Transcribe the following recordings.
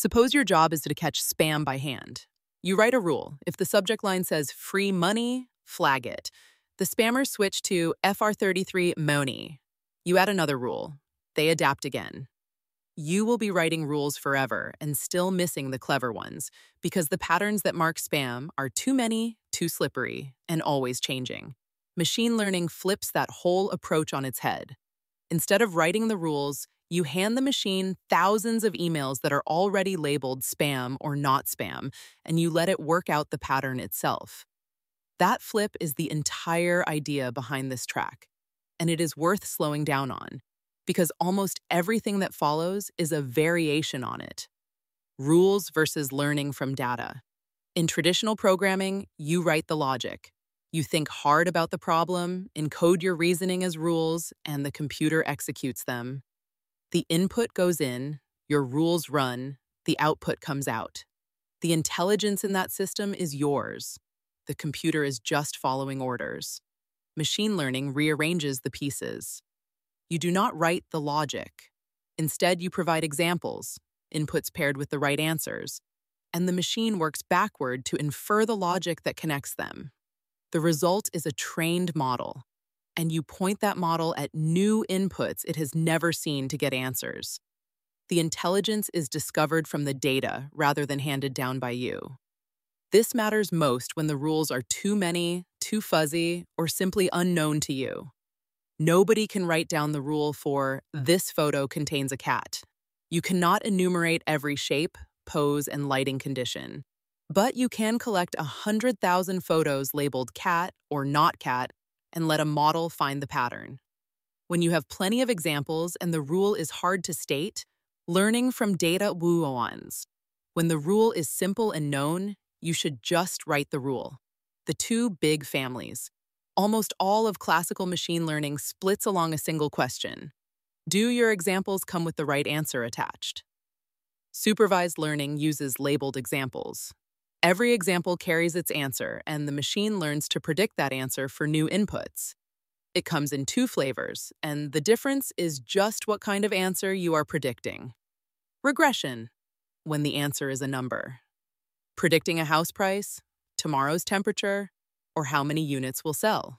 Suppose your job is to catch spam by hand. You write a rule. If the subject line says free money, flag it. The spammers switch to FR33 money. You add another rule. They adapt again. You will be writing rules forever and still missing the clever ones because the patterns that mark spam are too many, too slippery, and always changing. Machine learning flips that whole approach on its head. Instead of writing the rules, you hand the machine thousands of emails that are already labeled spam or not spam, and you let it work out the pattern itself. That flip is the entire idea behind this track, and it is worth slowing down on, because almost everything that follows is a variation on it. Rules versus learning from data. In traditional programming, you write the logic. You think hard about the problem, encode your reasoning as rules, and the computer executes them. The input goes in, your rules run, the output comes out. The intelligence in that system is yours. The computer is just following orders. Machine learning rearranges the pieces. You do not write the logic. Instead, you provide examples, inputs paired with the right answers, and the machine works backward to infer the logic that connects them. The result is a trained model, and you point that model at new inputs it has never seen to get answers. The intelligence is discovered from the data rather than handed down by you. This matters most when the rules are too many, too fuzzy, or simply unknown to you. Nobody can write down the rule for "this photo contains a cat." You cannot enumerate every shape, pose, and lighting condition. But you can collect 100,000 photos labeled cat or not cat and let a model find the pattern. When you have plenty of examples and the rule is hard to state, learning from data wuans. When the rule is simple and known, you should just write the rule. The two big families. Almost all of classical machine learning splits along a single question. Do your examples come with the right answer attached? Supervised learning uses labeled examples. Every example carries its answer, and the machine learns to predict that answer for new inputs. It comes in two flavors, and the difference is just what kind of answer you are predicting. Regression, when the answer is a number. Predicting a house price, tomorrow's temperature, or how many units will sell.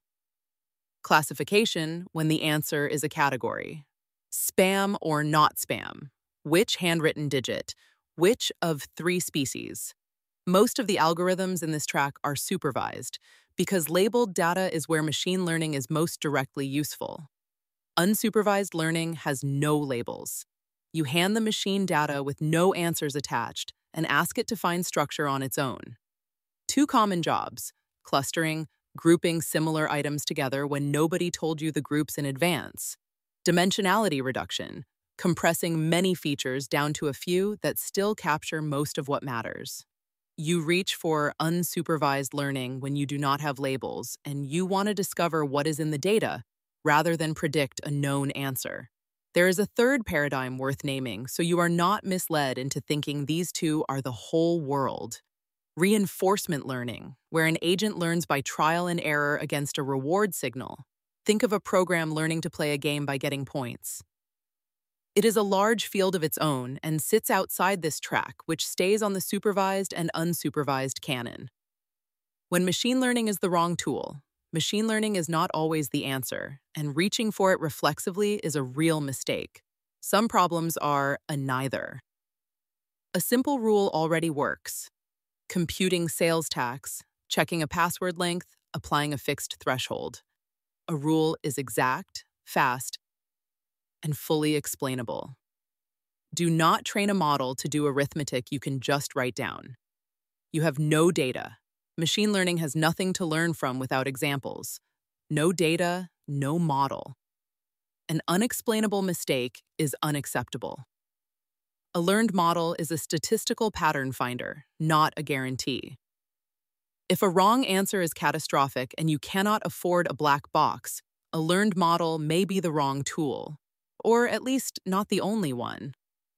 Classification, when the answer is a category. Spam or not spam. Which handwritten digit? Which of 3 species? Most of the algorithms in this track are supervised, because labeled data is where machine learning is most directly useful. Unsupervised learning has no labels. You hand the machine data with no answers attached and ask it to find structure on its own. Two common jobs: clustering, grouping similar items together when nobody told you the groups in advance. Dimensionality reduction, compressing many features down to a few that still capture most of what matters. You reach for unsupervised learning when you do not have labels, and you want to discover what is in the data rather than predict a known answer. There is a third paradigm worth naming, so you are not misled into thinking these two are the whole world. Reinforcement learning, where an agent learns by trial and error against a reward signal. Think of a program learning to play a game by getting points. It is a large field of its own and sits outside this track, which stays on the supervised and unsupervised canon. When machine learning is the wrong tool, machine learning is not always the answer, and reaching for it reflexively is a real mistake. Some problems are a neither. A simple rule already works. Computing sales tax, checking a password length, applying a fixed threshold. A rule is exact, fast, and fully explainable. Do not train a model to do arithmetic you can just write down. You have no data. Machine learning has nothing to learn from without examples. No data, no model. An unexplainable mistake is unacceptable. A learned model is a statistical pattern finder, not a guarantee. If a wrong answer is catastrophic and you cannot afford a black box, a learned model may be the wrong tool, or at least not the only one.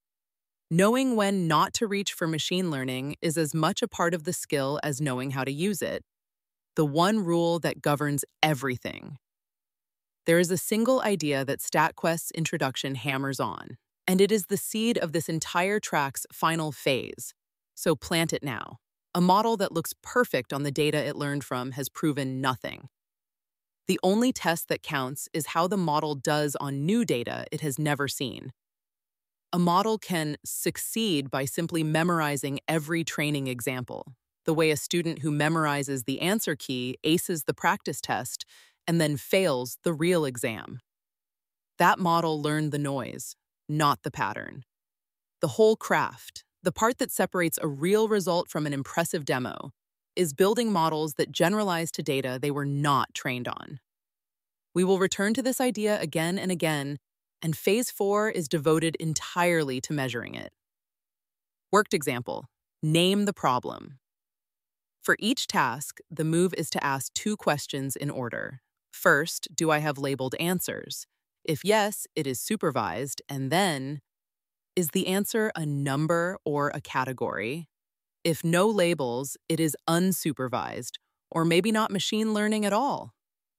Knowing when not to reach for machine learning is as much a part of the skill as knowing how to use it. The one rule that governs everything. There is a single idea that StatQuest's introduction hammers on, And it is the seed of this entire track's final phase. So plant it now. A model that looks perfect on the data it learned from has proven nothing. The only test that counts is how the model does on new data it has never seen. A model can succeed by simply memorizing every training example, the way a student who memorizes the answer key aces the practice test and then fails the real exam. That model learned the noise, not the pattern. The whole craft, the part that separates a real result from an impressive demo, is building models that generalize to data they were not trained on. We will return to this idea again and again, and Phase 4 is devoted entirely to measuring it. Worked example: name the problem. For each task, the move is to ask 2 questions in order. First, do I have labeled answers? If yes, it is supervised, and then, is the answer a number or a category? If no labels, it is unsupervised, or maybe not machine learning at all.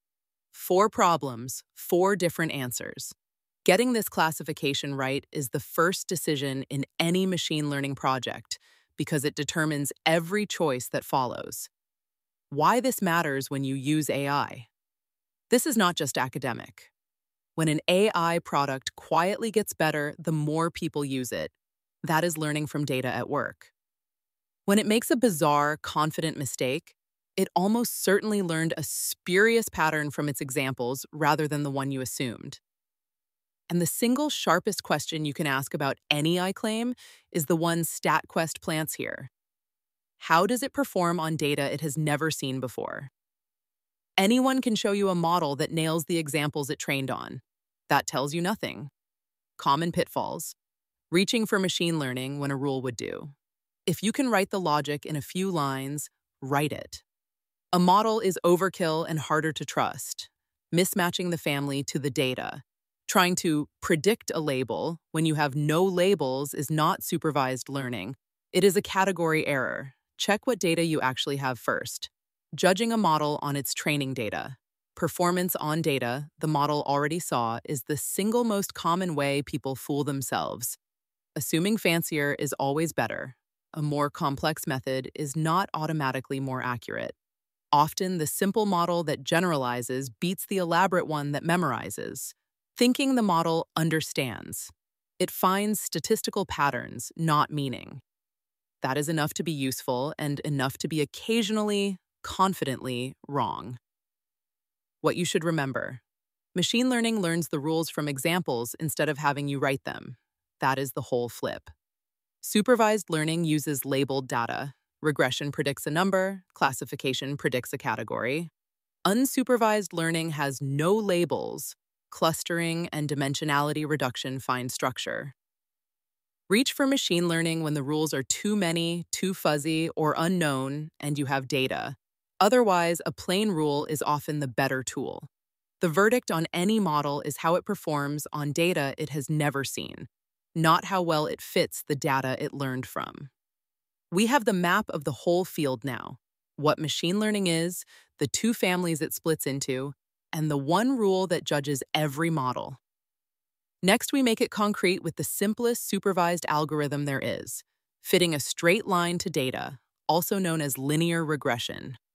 4 problems, 4 different answers. Getting this classification right is the first decision in any machine learning project because it determines every choice that follows. Why this matters when you use AI? This is not just academic. When an AI product quietly gets better, the more people use it. That is learning from data at work. When it makes a bizarre, confident mistake, it almost certainly learned a spurious pattern from its examples rather than the one you assumed. And the single sharpest question you can ask about any AI claim is the one StatQuest plants here. How does it perform on data it has never seen before? Anyone can show you a model that nails the examples it trained on. That tells you nothing. Common pitfalls. Reaching for machine learning when a rule would do. If you can write the logic in a few lines, write it. A model is overkill and harder to trust. Mismatching the family to the data. Trying to predict a label when you have no labels is not supervised learning. It is a category error. Check what data you actually have first. Judging a model on its training data. Performance on data the model already saw is the single most common way people fool themselves. Assuming fancier is always better. A more complex method is not automatically more accurate. Often, the simple model that generalizes beats the elaborate one that memorizes. Thinking the model understands. It finds statistical patterns, not meaning. That is enough to be useful and enough to be occasionally, confidently wrong. What you should remember. Machine learning learns the rules from examples instead of having you write them. That is the whole flip. Supervised learning uses labeled data. Regression predicts a number, classification predicts a category. Unsupervised learning has no labels. Clustering and dimensionality reduction find structure. Reach for machine learning when the rules are too many, too fuzzy, or unknown, and you have data. Otherwise, a plain rule is often the better tool. The verdict on any model is how it performs on data it has never seen, not how well it fits the data it learned from. We have the map of the whole field now: what machine learning is, the 2 families it splits into, and the one rule that judges every model. Next, we make it concrete with the simplest supervised algorithm there is, fitting a straight line to data, also known as linear regression.